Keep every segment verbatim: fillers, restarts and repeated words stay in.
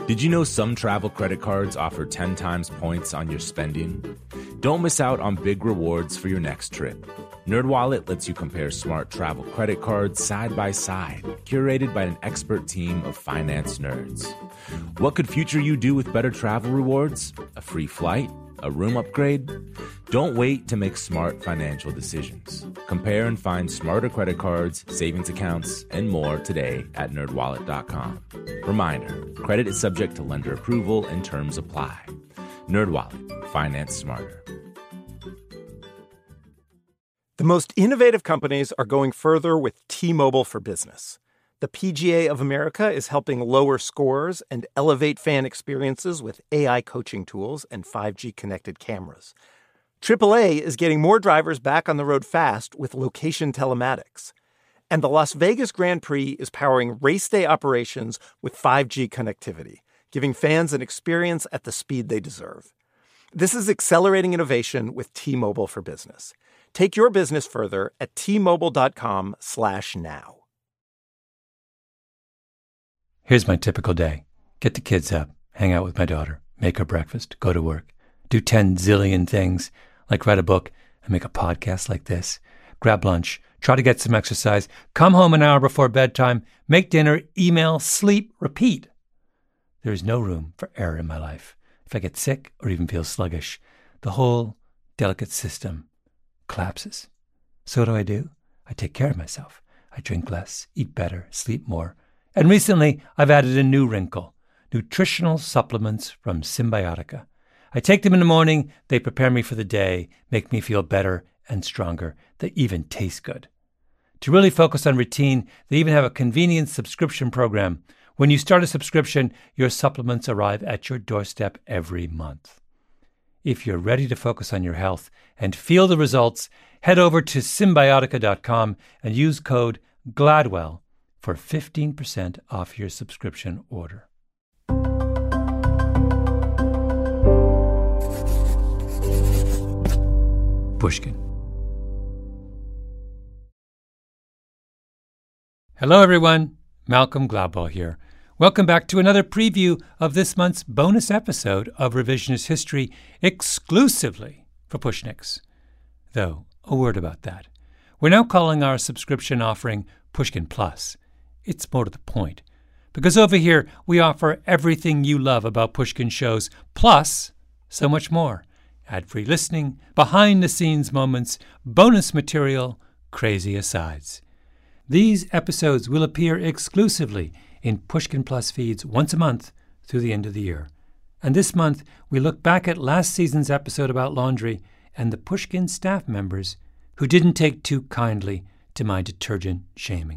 Did you know some travel credit cards offer ten times points on your spending? Don't miss out on big rewards for your next trip. NerdWallet lets you compare smart travel credit cards side by side, curated by an expert team of finance nerds. What could future you do with better travel rewards? A free flight? A room upgrade? Don't wait to make smart financial decisions. Compare and find smarter credit cards, savings accounts, and more today at nerd wallet dot com. Reminder, credit is subject to lender approval and terms apply. NerdWallet, finance smarter. The most innovative companies are going further with T-Mobile for Business. The P G A of America is helping lower scores and elevate fan experiences with A I coaching tools and five G connected cameras. triple A is getting more drivers back on the road fast with location telematics. And the Las Vegas Grand Prix is powering race day operations with five G connectivity, giving fans an experience at the speed they deserve. This is accelerating innovation with T-Mobile for Business. Take your business further at T-Mobile.com slash now. Here's my typical day. Get the kids up, hang out with my daughter, make her breakfast, go to work, do ten zillion things, like write a book and make a podcast like this, grab lunch, try to get some exercise, come home an hour before bedtime, make dinner, email, sleep, repeat. There is no room for error in my life. If I get sick or even feel sluggish, the whole delicate system collapses. So what do I do? I take care of myself. I drink less, eat better, sleep more. And recently, I've added a new wrinkle, nutritional supplements from Symbiotica. I take them in the morning, they prepare me for the day, make me feel better and stronger. They even taste good. To really focus on routine, they even have a convenient subscription program. When you start a subscription, your supplements arrive at your doorstep every month. If you're ready to focus on your health and feel the results, head over to Symbiotica dot com and use code GLADWELL for fifteen percent off your subscription order. Pushkin. Hello, everyone. Malcolm Gladwell here. Welcome back to another preview of this month's bonus episode of Revisionist History exclusively for Pushniks. Though, a word about that. We're now calling our subscription offering Pushkin Plus. It's more to the point, because over here we offer everything you love about Pushkin shows, plus so much more. Ad-free listening, behind-the-scenes moments, bonus material, crazy asides. These episodes will appear exclusively in Pushkin Plus feeds once a month through the end of the year. And this month, we look back at last season's episode about laundry and the Pushkin staff members who didn't take too kindly to my detergent shaming.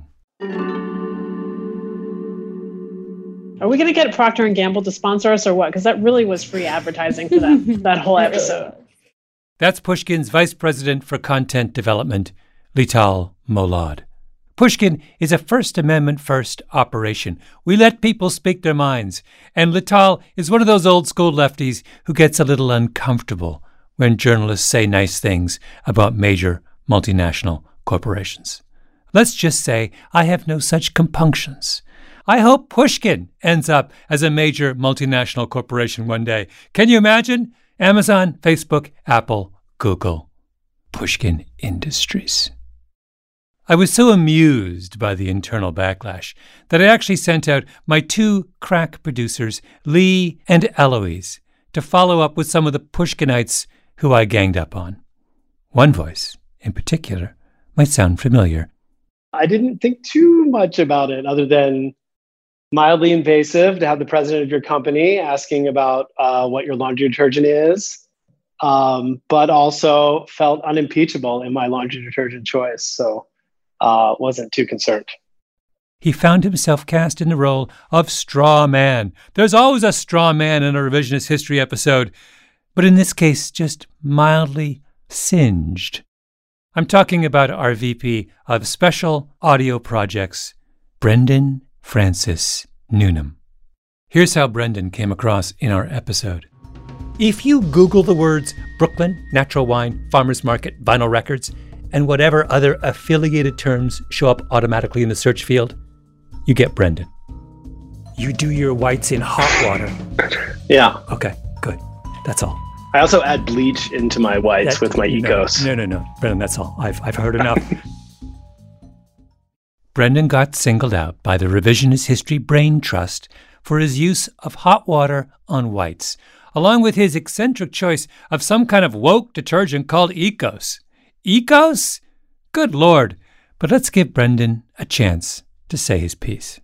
Are we going to get Procter and Gamble to sponsor us or what? Because that really was free advertising for that, that whole episode. That's Pushkin's Vice President for Content Development, Lital Molad. Pushkin is a First Amendment first operation. We let people speak their minds. And Lital is one of those old school lefties who gets a little uncomfortable when journalists say nice things about major multinational corporations. Let's just say I have no such compunctions. I hope Pushkin ends up as a major multinational corporation one day. Can you imagine? Amazon, Facebook, Apple, Google. Pushkin Industries. I was so amused by the internal backlash that I actually sent out my two crack producers, Lee and Eloise, to follow up with some of the Pushkinites who I ganged up on. One voice, in particular, might sound familiar. I didn't think too much about it other than mildly invasive to have the president of your company asking about uh, what your laundry detergent is, um, but also felt unimpeachable in my laundry detergent choice, so uh, wasn't too concerned. He found himself cast in the role of straw man. There's always a straw man in a revisionist history episode, but in this case, just mildly singed. I'm talking about our V P of Special Audio Projects, Brendan Francis Newnham. Here's how Brendan came across in our episode. If you Google the words Brooklyn, natural wine, farmers market, vinyl records, and whatever other affiliated terms show up automatically in the search field, you get Brendan. You do your whites in hot water. Yeah. Okay, good. That's all. I also add bleach into my whites that, with my no, Ecos. No, no, no. Brendan, that's all. I've, I've heard enough. Brendan got singled out by the Revisionist History Brain Trust for his use of hot water on whites, along with his eccentric choice of some kind of woke detergent called Ecos. Ecos? Good Lord. But let's give Brendan a chance to say his piece.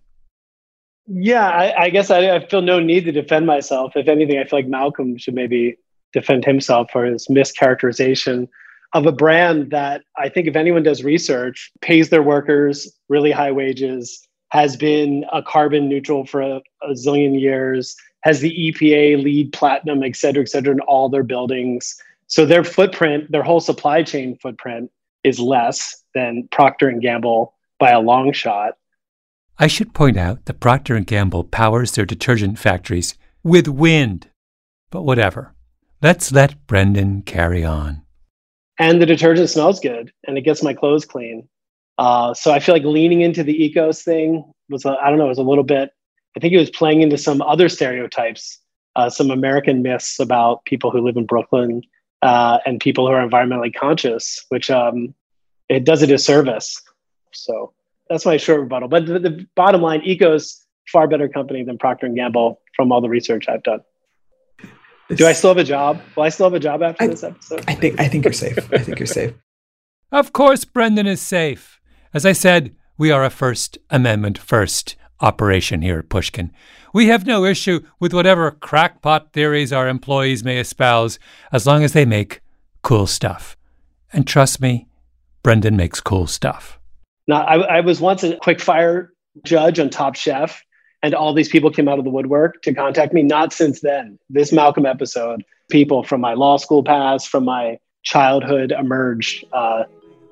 Yeah, I, I guess I, I feel no need to defend myself. If anything, I feel like Malcolm should maybe defend himself for his mischaracterization of a brand that I think if anyone does research, pays their workers really high wages, has been a carbon neutral for a, a zillion years, has the E P A LEED Platinum, et cetera, et cetera, in all their buildings. So their footprint, their whole supply chain footprint is less than Procter and Gamble by a long shot. I should point out that Procter and Gamble powers their detergent factories with wind. But whatever. Let's let Brendan carry on. And the detergent smells good, and it gets my clothes clean. Uh, so I feel like leaning into the Ecos thing was, a, I don't know, it was a little bit, I think it was playing into some other stereotypes, uh, some American myths about people who live in Brooklyn uh, and people who are environmentally conscious, which um, it does a disservice. So that's my short rebuttal. But the, the bottom line, Ecos, far better company than Procter and Gamble from all the research I've done. It's, Do I still have a job? Will I still have a job after I, this episode? I think I think you're safe. I think you're safe. Of course, Brendan is safe. As I said, we are a First Amendment first operation here at Pushkin. We have no issue with whatever crackpot theories our employees may espouse, as long as they make cool stuff. And trust me, Brendan makes cool stuff. Now, I, I was once a quick fire judge on Top Chef, and all these people came out of the woodwork to contact me. Not since then. This Malcolm episode, people from my law school past, from my childhood emerged uh,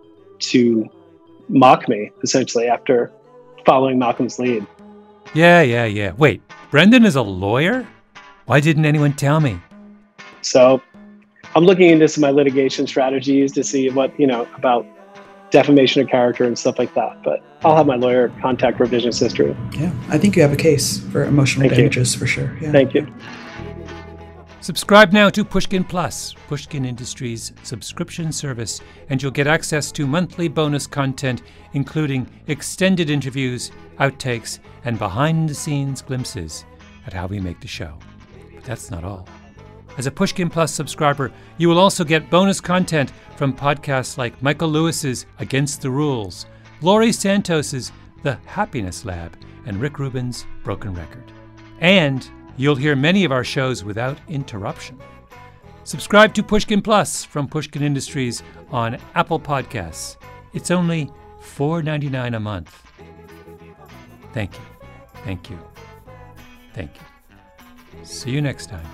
to mock me, essentially, after following Malcolm's lead. Yeah, yeah, yeah. Wait, Brendan is a lawyer? Why didn't anyone tell me? So I'm looking into some of my litigation strategies to see what, you know, about defamation of character and stuff like that. But I'll have my lawyer contact Revisionist History. Yeah, I think you have a case for emotional Thank damages you. for sure. Yeah. Thank you. Subscribe now to Pushkin Plus, Pushkin Industries' subscription service, and you'll get access to monthly bonus content, including extended interviews, outtakes, and behind-the-scenes glimpses at how we make the show. But that's not all. As a Pushkin Plus subscriber, you will also get bonus content from podcasts like Michael Lewis's Against the Rules, Laurie Santos's The Happiness Lab, and Rick Rubin's Broken Record. And you'll hear many of our shows without interruption. Subscribe to Pushkin Plus from Pushkin Industries on Apple Podcasts. It's only four dollars and ninety-nine cents a month. Thank you. Thank you. Thank you. See you next time.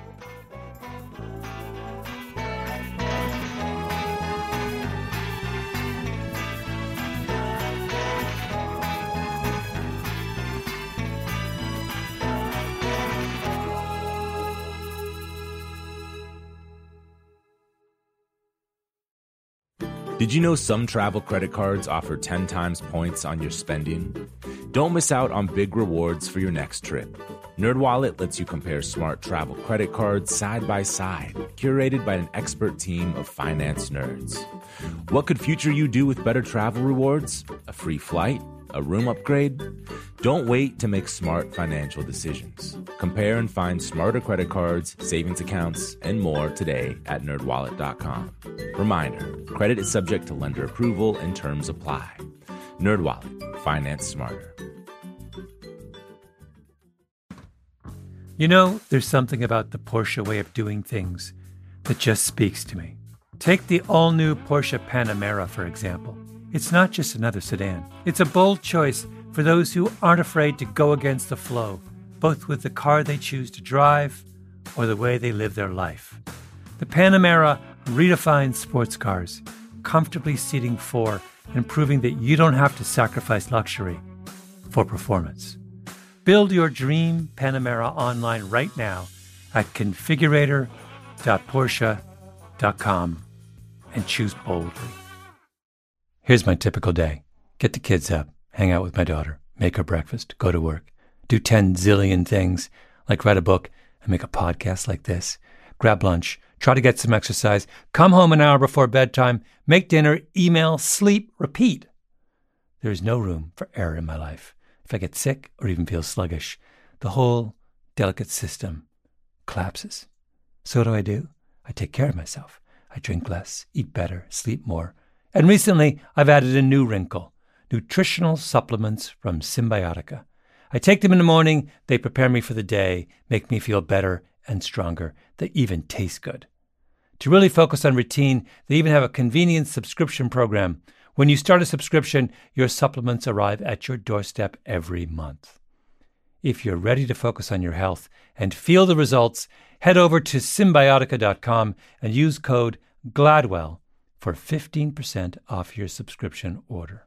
Did you know some travel credit cards offer ten times points on your spending? Don't miss out on big rewards for your next trip. NerdWallet lets you compare smart travel credit cards side by side, curated by an expert team of finance nerds. What could future you do with better travel rewards? A free flight? A room upgrade? Don't wait to make smart financial decisions. Compare and find smarter credit cards, savings accounts, and more today at nerd wallet dot com. Reminder, credit is subject to lender approval and terms apply. NerdWallet, finance smarter. You know, there's something about the Porsche way of doing things that just speaks to me. Take the all-new Porsche Panamera, for example. It's not just another sedan. It's a bold choice for those who aren't afraid to go against the flow, both with the car they choose to drive or the way they live their life. The Panamera redefines sports cars, comfortably seating four and proving that you don't have to sacrifice luxury for performance. Build your dream Panamera online right now at configurator dot porsche dot com and choose boldly. Here's my typical day. Get the kids up, hang out with my daughter, make her breakfast, go to work, do ten zillion things, like write a book and make a podcast like this, grab lunch, try to get some exercise, come home an hour before bedtime, make dinner, email, sleep, repeat. There is no room for error in my life. If I get sick or even feel sluggish, the whole delicate system collapses. So what do I do? I take care of myself. I drink less, eat better, sleep more. And recently, I've added a new wrinkle, nutritional supplements from Symbiotica. I take them in the morning, they prepare me for the day, make me feel better and stronger. They even taste good. To really focus on routine, they even have a convenient subscription program. When you start a subscription, your supplements arrive at your doorstep every month. If you're ready to focus on your health and feel the results, head over to Symbiotica dot com and use code GLADWELL for fifteen percent off your subscription order.